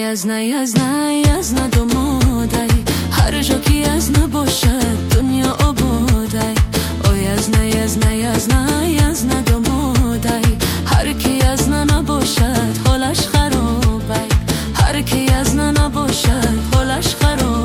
یزنه دمادی هر جا که یزنه باشد دنیا آبادی او یزنه دمادی هر کی یزنه نباشد حالش خرابه هر کی یزنه نباشد حالش خرابه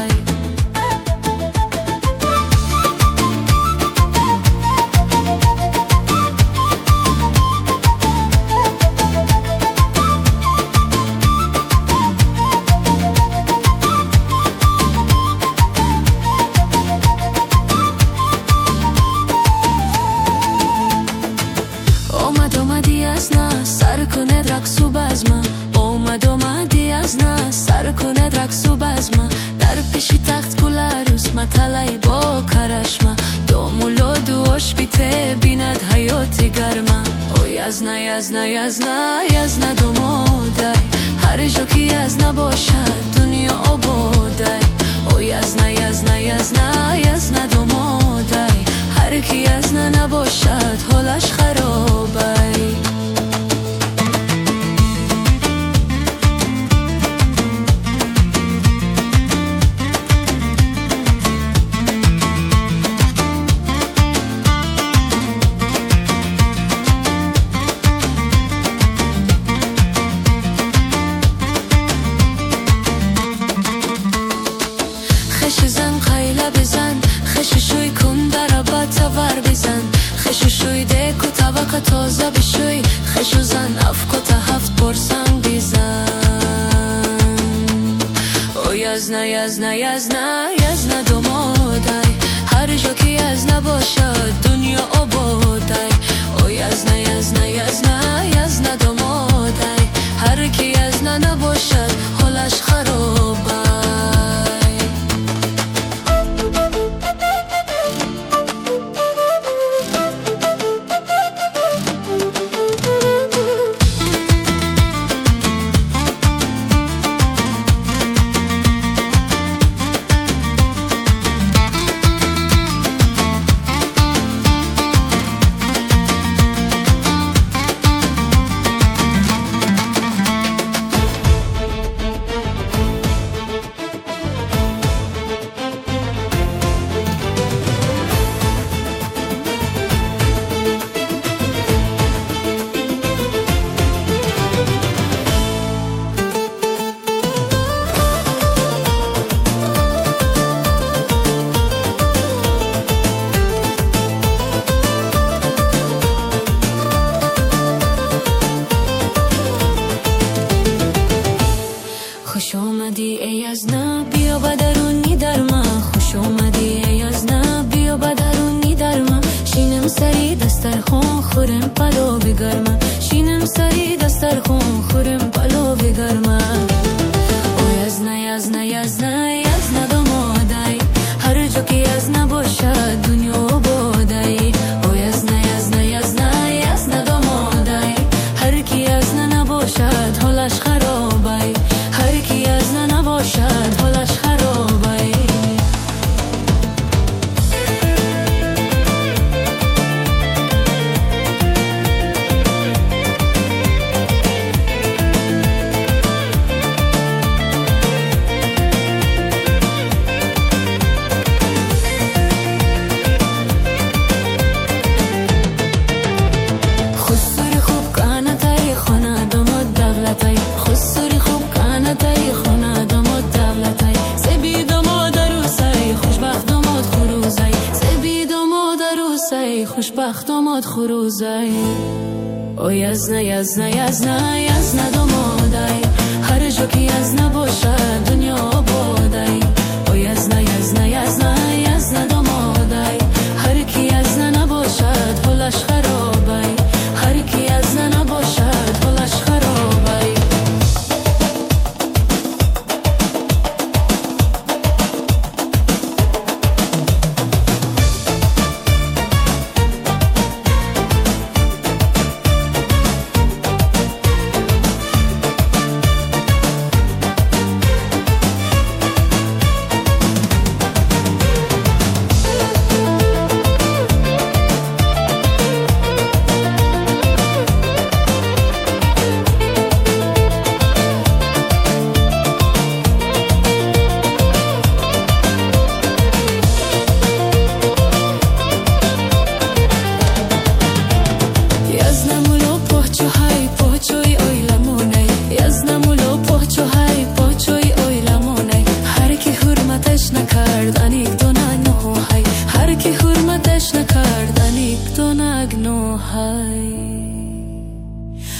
اومدی از نه سر کند رقص و بزمه اومدی از نه سر کند رقص و بزمه در پیشی تخت کل عروس مطلعی با کرشمه دومولو دوش بیته بیند حیاتی گرمه او یزنه دومادی هر جا که یزنه باشد دنیا آباده او یزنه دومادی هر کی یزنه نباشد حالش خرابه خش زن خیله بزن خش شوی کن در بطور بزن خش شوی دک و طبق تازه بشوی خش زن افکت هفت پرسنگ بزن او یزنه دومادی هر جا که یزنه باشد دنیا آباده او یزنه دومادی هر کی یزنه نباشد حالش خرابه خوش اومدی ای یزنه بیا بدرونی در من خوش اومدی ای یزنه بیا بدرونی در من شینم سری دسترخوان خورم پلو بگرم شینم سری دسترخوان خورم پلو بگرم او یزنه دمادی هر جا که یزنه باشد دنیا آبادی او یزنه دمادی هر کی یزنه نباشد حالش خرابه هر کی یزنه نباشد حالش خرابه خسوری خوب کانه تای خانه دماد دولتی خسوری خوب کانه تای خانه دماد دولتی سبی دماد روسی خوشبخت دماد خروزی سبی دماد روسی خوشبخت دماد خروزی او یزنه دمادی هر جا که یزنه باشد دنیا آبادی او یزنه دمادی هر کی یزنه نباشد حالش خرابه هر کی یزنه نباشد حالش خرابه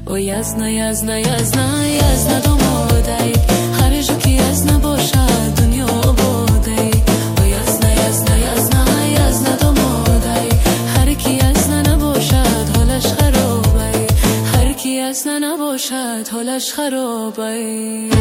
او یزنا یزنا یزنا یزنا دومادی هر جو که یزنا باشد دنیا آبادی او یزنا یزنا یزنا یزنا دومادی هر کی یزنا نباشد حالش خرابی هر کی یزنا نباشد حالش خرابی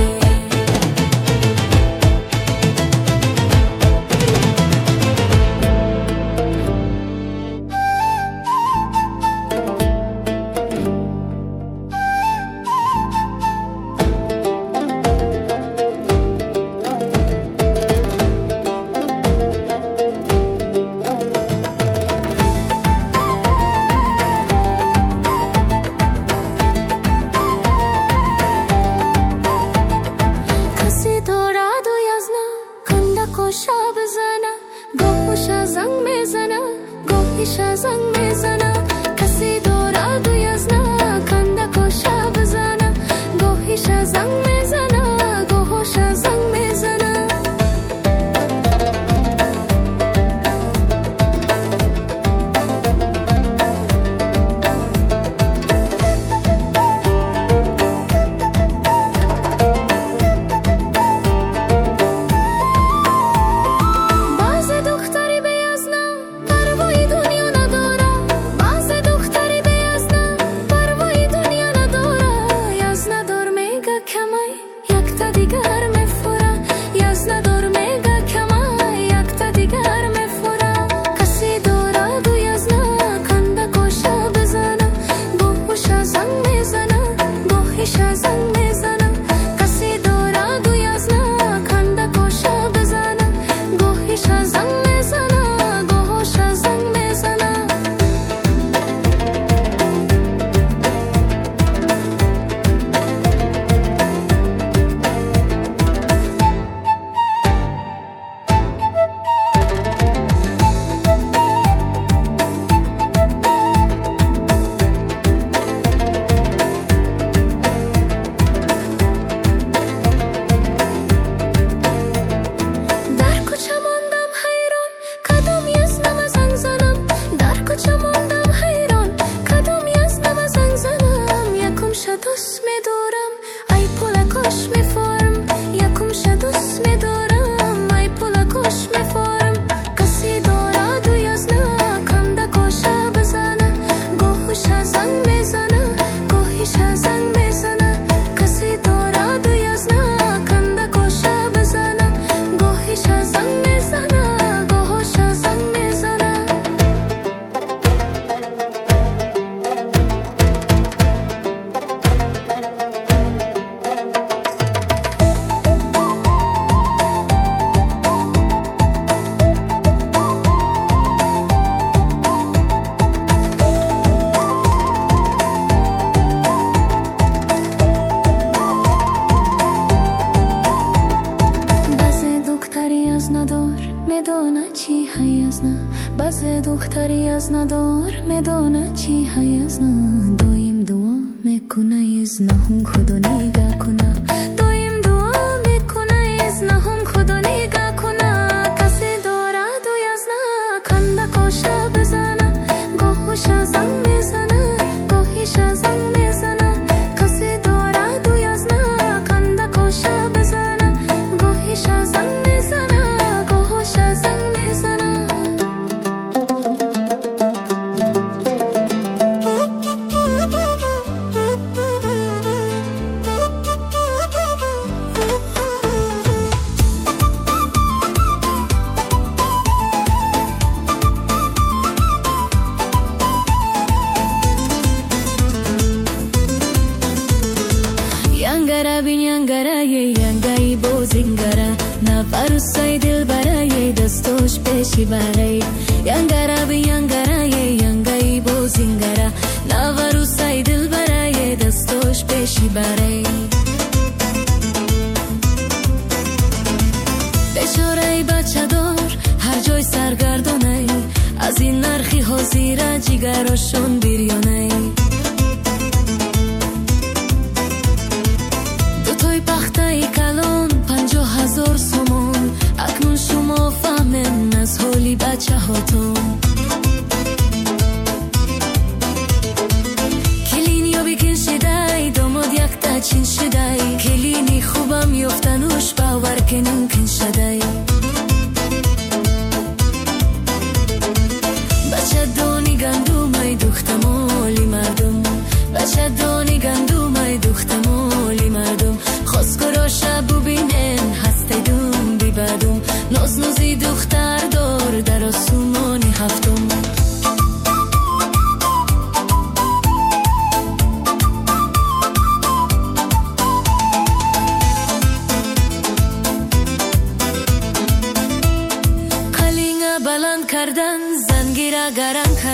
کلین یا بکن شده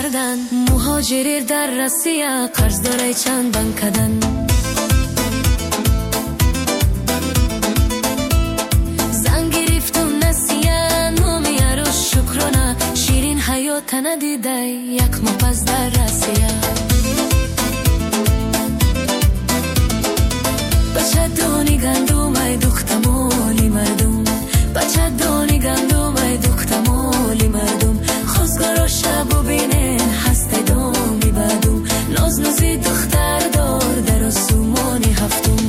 کردن مهاجری در رسیه قرض داره چند بند کدن زن گرفتم نسیه نومیه رو شکرانه شیرین حیات ندیده یک مپز در رسیه بچه دانی گندومای دختمالی مردم بچه دانی گندومای دختمالی مردم خوزگارا شب و بینین هسته دامی بدم ناز نوزی دختر دار در آسمانی هفتم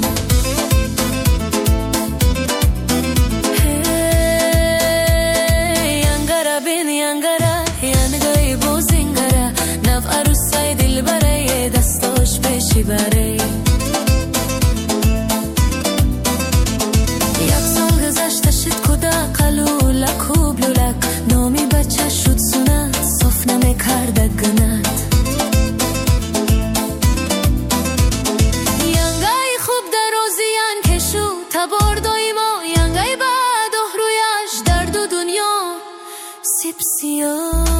ینگره بین ینگره ینگای بوزینگره نو عروسای دل بره دستاش پیشی بره لکوب لولک نامی بچه شد سنت صف نمی کرده گنت ینگای خوب در روزیان که شو تبار دایما ینگای بعد رویش در دو دنیا سیب سیاه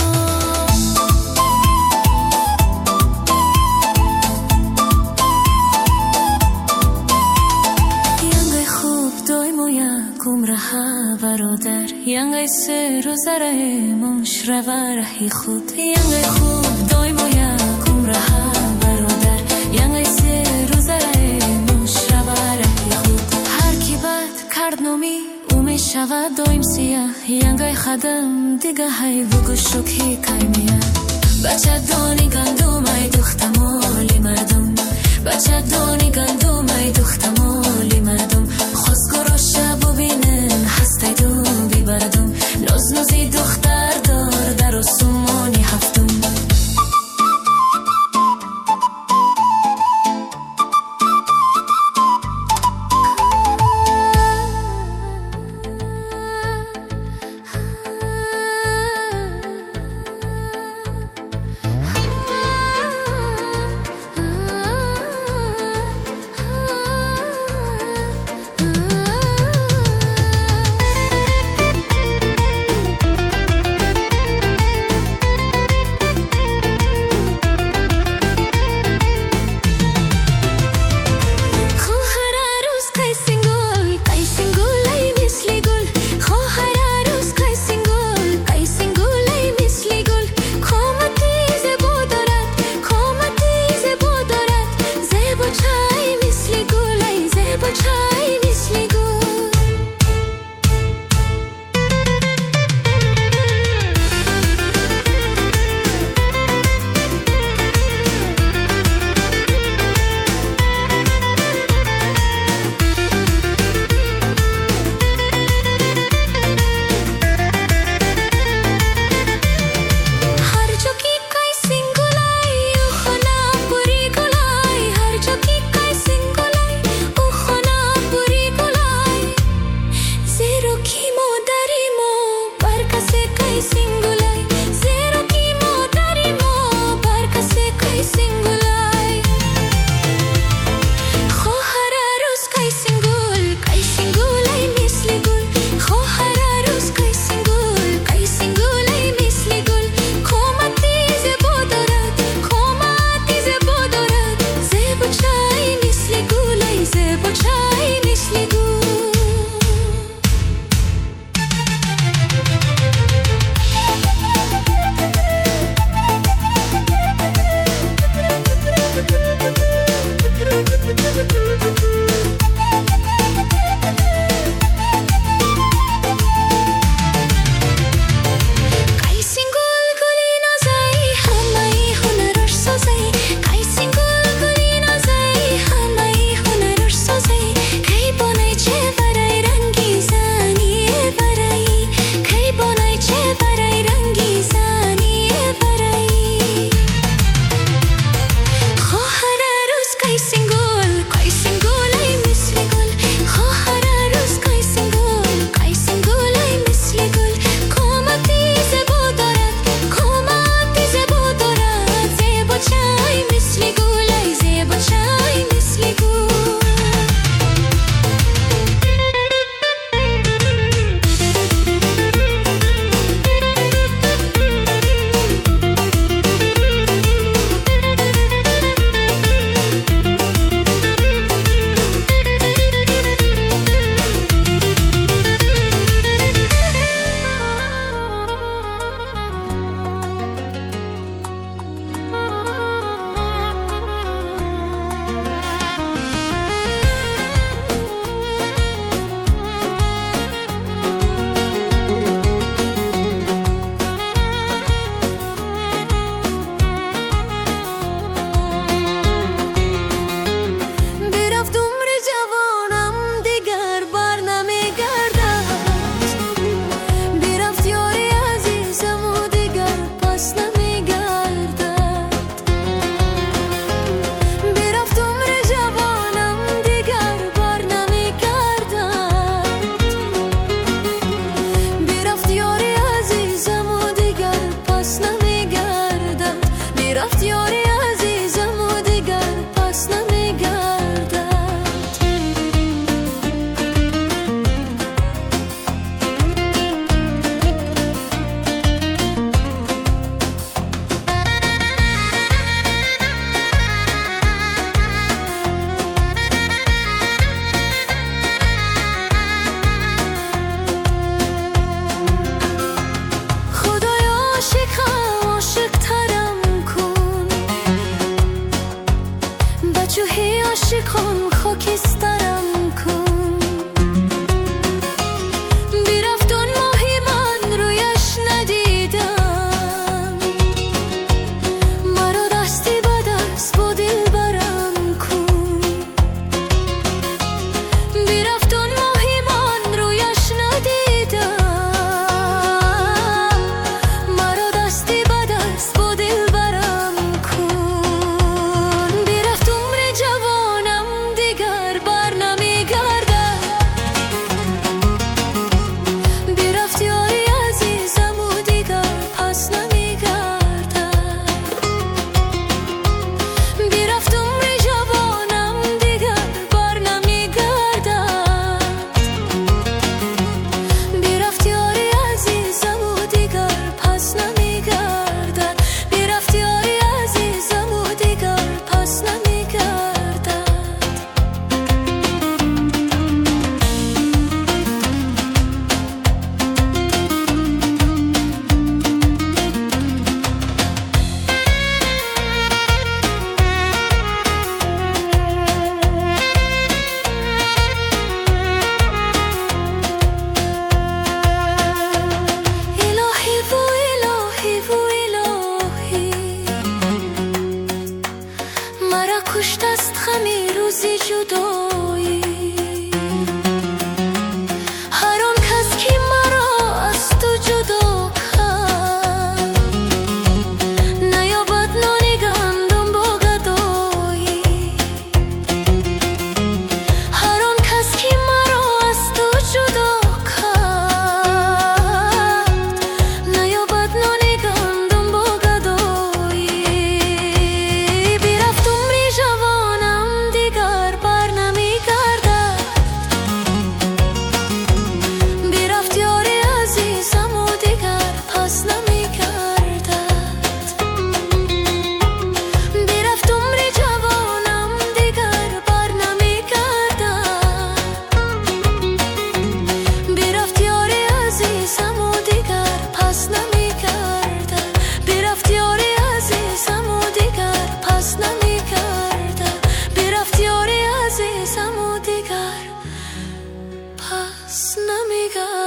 برادر ینگای سه روزره مشربه رهی خود ینگای خوب دایم و یکم ره برادر ینگای سه روزره مشربه رهی خود هر کی بد کرد نومی او می شود دایم سیه ینگای خدم دیگه های بگو شکی کایمیه بچه دانی گندومای دختمالی مردم بچه دانی گندومای دختمالی مردم خوزگارا شب و بینن هسته دو بیبردم نوز نوزی دختر دار در آسمانی هفتم پژوهی عاشقم خاکسترم کن. بیرفتون ماهی من رویش ندیدم، مرا دستی به دست با دلبرم کن. بیرفتون ماهی من رویش ندیدم، مرا دستی به دست با دلبرم کن. بیرفت عمر جوانم دیگر بر نمیگردد، بیرفت یاری عزیزم و دیگر پس نمیگردد. بیرفت عمر جوانم دیگر بر نمیگردد، بیرفت یاری عزیزم و دیگر پس نمیگردد. بیرفت یاری عزیزم و دیگر پس نمیگردد. الهی و الهی و الهی، مرا کشت است غمی روزی جدایی. هر آن کس که مرا از تو جدا کرد، نیابد نان گندم با گدایی. هر آن کس که مرا از تو جدا کرد، نیابد نان گندم با گدایی. بیرفت عمر جوانم دیگر بر نمیگردد، بیرفت یاری عزیزم و دیگر پس نمیگردد. بیرفت عمر جوانم دیگر بر نمیگردد، بیرفت یاری عزیزم و دیگر پس نمیگردد. بیرفت یاری عزیزم و دیگر پس نمیگردد. بیرفت یاری عزیزم و دیگر پس نمیگردد.